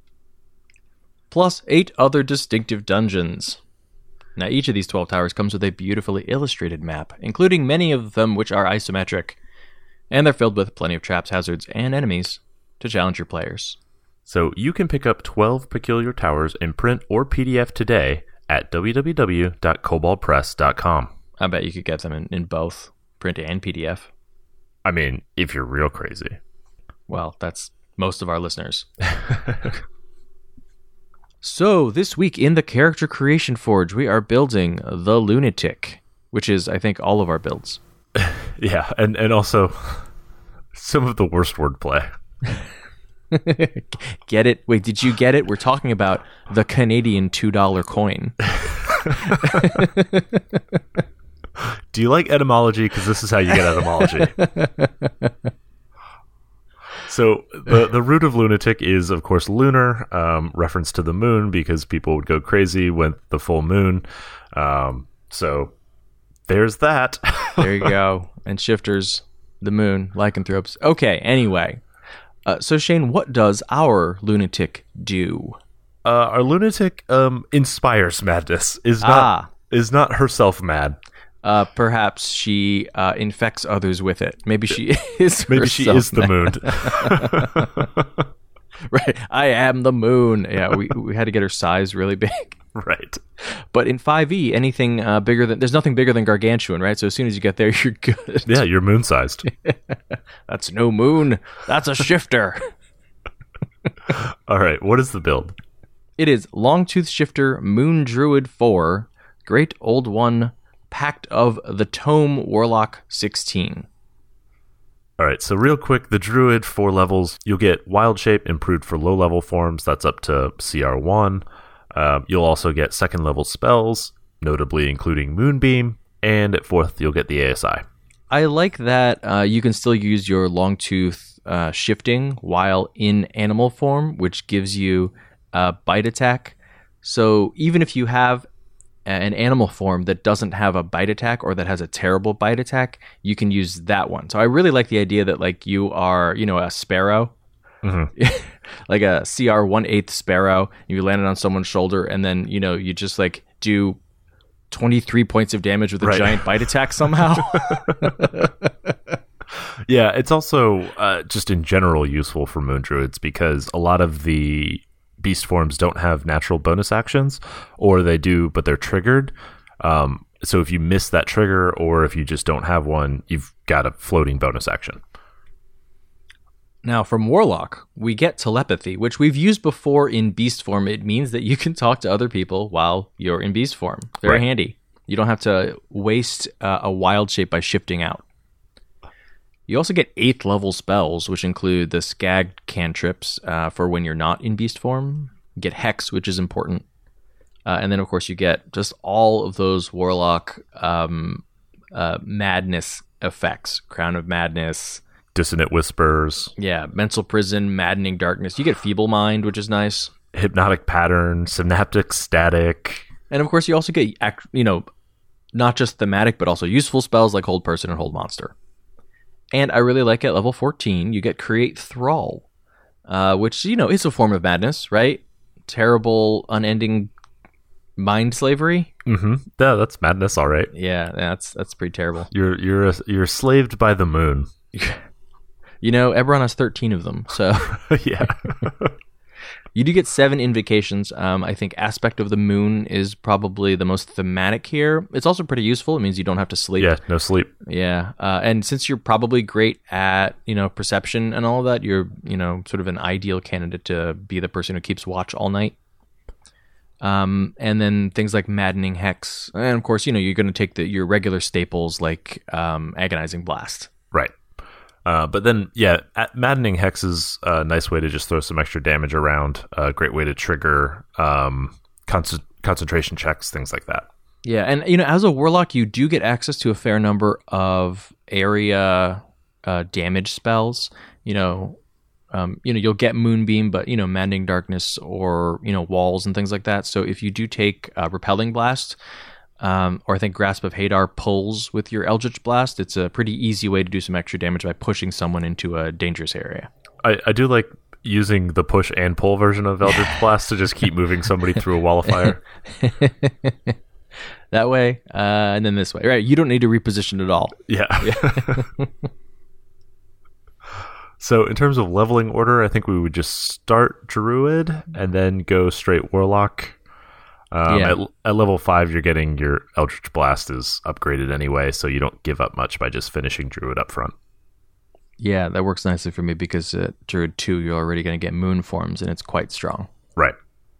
Plus 8 other distinctive dungeons. Now, each of these 12 towers comes with a beautifully illustrated map, including many of them which are isometric, and they're filled with plenty of traps, hazards, and enemies to challenge your players. So you can pick up 12 Peculiar Towers in print or PDF today at www.koboldpress.com. I bet you could get them in both print and PDF. I mean, if you're real crazy. Well, that's most of our listeners. So, this week in the Character Creation Forge, we are building the Lunatic, which is, I think, all of our builds. Yeah, and also some of the worst wordplay. Get it? Wait, did you get it? We're talking about the Canadian $2 coin. Do you like etymology? Because this is how you get etymology. So the root of lunatic is, of course, lunar, reference to the moon, because people would go crazy with the full moon. So there's that. There you go. And shifters, the moon, lycanthropes. Okay, anyway. So Shane, what does our lunatic do? Our lunatic inspires madness. Is not herself mad. Perhaps she infects others with it. Maybe she is. Maybe she is the moon. Right. I am the moon. Yeah, we had to get her size really big. Right. But in 5e, anything bigger than there's nothing bigger than gargantuan, right? So as soon as you get there, you're good. Yeah, you're moon sized. That's no moon. That's a shifter. All right. What is the build? It is Longtooth Shifter Moon Druid 4, Great Old One, Pact of the Tome Warlock 16. All right, so real quick, the Druid, 4 levels. You'll get Wild Shape improved for low-level forms. That's up to CR1. You'll also get second-level spells, notably including Moonbeam. And at 4th, you'll get the ASI. I like that you can still use your Longtooth shifting while in animal form, which gives you a bite attack. So even if you have an animal form that doesn't have a bite attack or that has a terrible bite attack, you can use that one. So I really like the idea that like you are, a sparrow, like a CR 1/8 sparrow. You land it on someone's shoulder, and then you just like do 23 points of damage with a giant bite attack somehow. Yeah, it's also just in general useful for Moon Druids because a lot of the beast forms don't have natural bonus actions, or they do, but they're triggered. So if you miss that trigger, or if you just don't have one, you've got a floating bonus action. Now, from Warlock, we get telepathy, which we've used before in beast form. It means that you can talk to other people while you're in beast form. Very handy. You don't have to waste a wild shape by shifting out. You also get 8th level spells, which include the Skag cantrips for when you're not in beast form. You get Hex, which is important. And then, of course, you get just all of those Warlock madness effects. Crown of Madness. Dissonant Whispers. Yeah, Mental Prison, Maddening Darkness. You get Feeble Mind, which is nice. Hypnotic Pattern, Synaptic Static. And, of course, you also get, not just thematic, but also useful spells like Hold Person and Hold Monster. And I really like at level 14, you get Create Thrall, which, is a form of madness, right? Terrible, unending mind slavery. Mm-hmm. Yeah, that's madness, all right. Yeah, that's pretty terrible. You're slaved by the moon. Eberron has 13 of them, so... Yeah. You do get 7 invocations. I think Aspect of the Moon is probably the most thematic here. It's also pretty useful. It means you don't have to sleep. Yeah, no sleep. Yeah. And since you're probably great at, perception and all of that, you're, sort of an ideal candidate to be the person who keeps watch all night. And then things like Maddening Hex. And of course, you're going to take your regular staples like Agonizing Blast. Right. But then, Maddening Hex is a nice way to just throw some extra damage around. A great way to trigger concentration checks, things like that. Yeah, and as a Warlock, you do get access to a fair number of area damage spells. You'll get Moonbeam, but Maddening Darkness or Walls and things like that. So if you do take Repelling Blast. Or I think Grasp of Hadar pulls with your Eldritch Blast. It's a pretty easy way to do some extra damage by pushing someone into a dangerous area. I do like using the push and pull version of Eldritch Blast to just keep moving somebody through a wall of fire. That way, and then this way. Right, you don't need to reposition at all. Yeah. So in terms of leveling order, I think we would just start Druid and then go straight Warlock. At level 5, you're getting your Eldritch Blast is upgraded anyway, so you don't give up much by just finishing Druid up front. Yeah, that works nicely for me because at Druid 2, you're already going to get Moon forms, and it's quite strong. Right.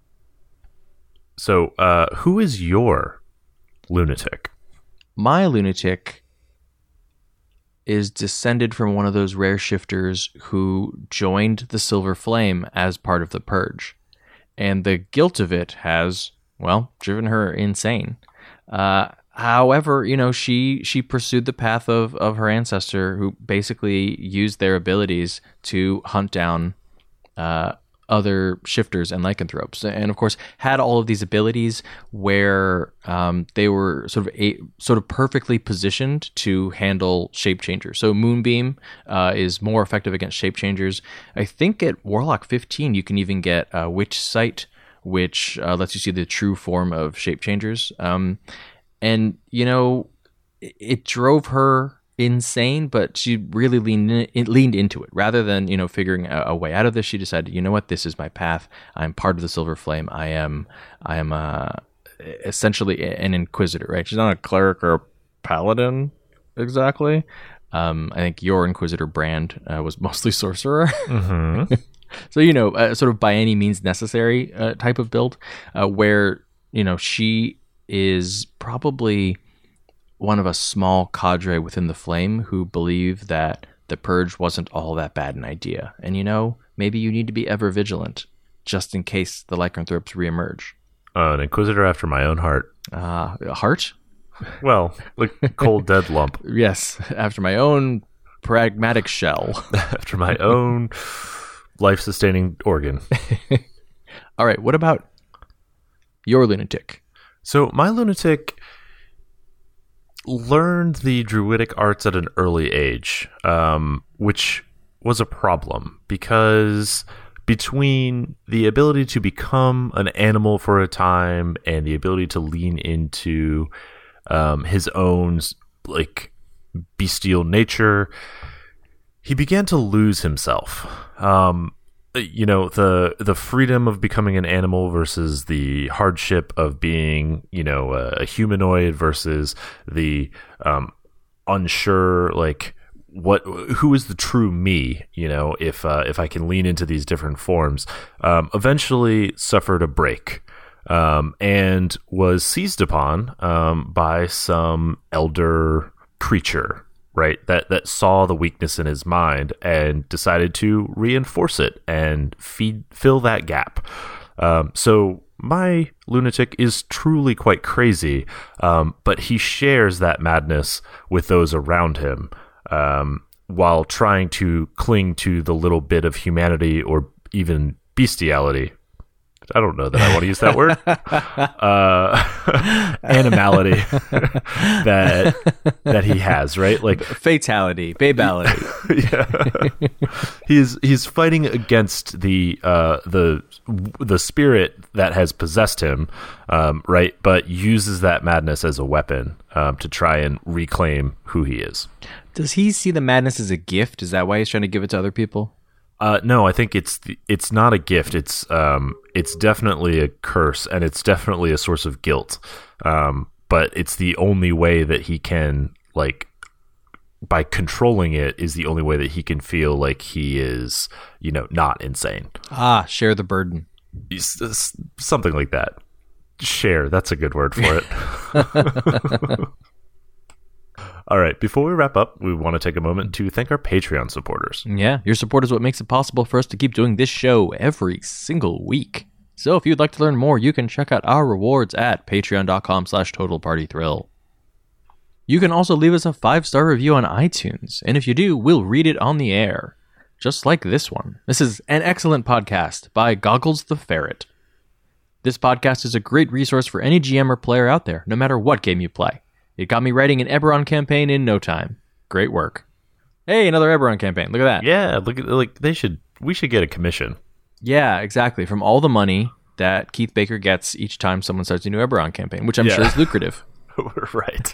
So, who is your lunatic? My lunatic is descended from one of those rare shifters who joined the Silver Flame as part of the Purge. And the guilt of it has... driven her insane. However, she pursued the path of her ancestor, who basically used their abilities to hunt down other shifters and lycanthropes, and of course had all of these abilities where they were sort of perfectly positioned to handle shape changers. So Moonbeam is more effective against shape changers. I think at Warlock 15 you can even get Witch Sight, which lets you see the true form of shape changers. And, it drove her insane, but she really leaned into it. Rather than, figuring a way out of this, she decided, you know what, this is my path. I'm part of the Silver Flame. I am essentially an Inquisitor, right? She's not a cleric or a paladin, exactly. I think your Inquisitor brand was mostly sorcerer. Mm-hmm. So, sort of by any means necessary type of build where, she is probably one of a small cadre within the Flame who believe that the Purge wasn't all that bad an idea. And, maybe you need to be ever vigilant just in case the lycanthropes reemerge. An Inquisitor after my own heart. Heart? Well, like cold dead lump. Yes, after my own pragmatic shell. After my own... life-sustaining organ. All right, what about your lunatic? So my lunatic learned the druidic arts at an early age, which was a problem because between the ability to become an animal for a time and the ability to lean into his own like bestial nature, he began to lose himself. The freedom of becoming an animal versus the hardship of being, a humanoid versus the unsure, like who is the true me, if I can lean into these different forms, eventually suffered a break, and was seized upon by some elder creature, right, that saw the weakness in his mind and decided to reinforce it and fill that gap. So my lunatic is truly quite crazy, but he shares that madness with those around him, while trying to cling to the little bit of humanity or even bestiality. I don't know that I want to use that word. Animality that he has, right? Like fatality, babality. Yeah, he's fighting against the spirit that has possessed him, right? But uses that madness as a weapon to try and reclaim who he is. Does he see the madness as a gift? Is that why he's trying to give it to other people? No, I think it's not a gift. It's definitely a curse, and it's definitely a source of guilt. But it's the only way that he can, like, by controlling it, is the only way that he can feel like he is, not insane. Share the burden. Something like that. Share. That's a good word for it. All right, before we wrap up, we want to take a moment to thank our Patreon supporters. Yeah, your support is what makes it possible for us to keep doing this show every single week. So if you'd like to learn more, you can check out our rewards at patreon.com/totalpartythrill. You can also leave us a 5-star review on iTunes, and if you do, we'll read it on the air. Just like this one. This is an excellent podcast by Goggles the Ferret. This podcast is a great resource for any GM or player out there, no matter what game you play. It got me writing an Eberron campaign in no time. Great work. Hey, another Eberron campaign. Look at that. Yeah, we should get a commission. Yeah, exactly. From all the money that Keith Baker gets each time someone starts a new Eberron campaign, which I'm sure is lucrative. Right.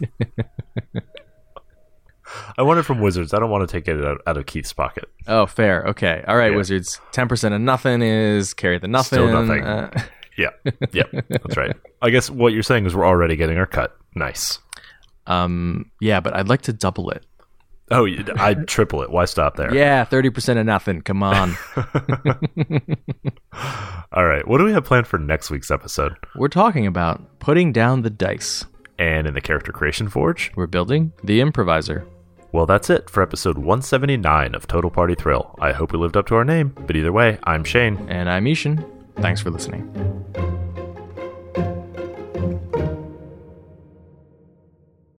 I want it from Wizards. I don't want to take it out of Keith's pocket. Oh, fair. Okay. All right, yeah. Wizards. 10% of nothing is carry the nothing. Still nothing. Yeah. That's right. I guess what you're saying is we're already getting our cut. Nice. Yeah, but I'd like to double it. Oh, I'd triple it. Why stop there? Yeah, 30% of nothing. Come on. All right. What do we have planned for next week's episode? We're talking about putting down the dice. And in the Character Creation Forge, we're building the Improviser. Well, that's it for episode 179 of Total Party Thrill. I hope we lived up to our name, but either way, I'm Shane. And I'm Ishan. Thanks for listening.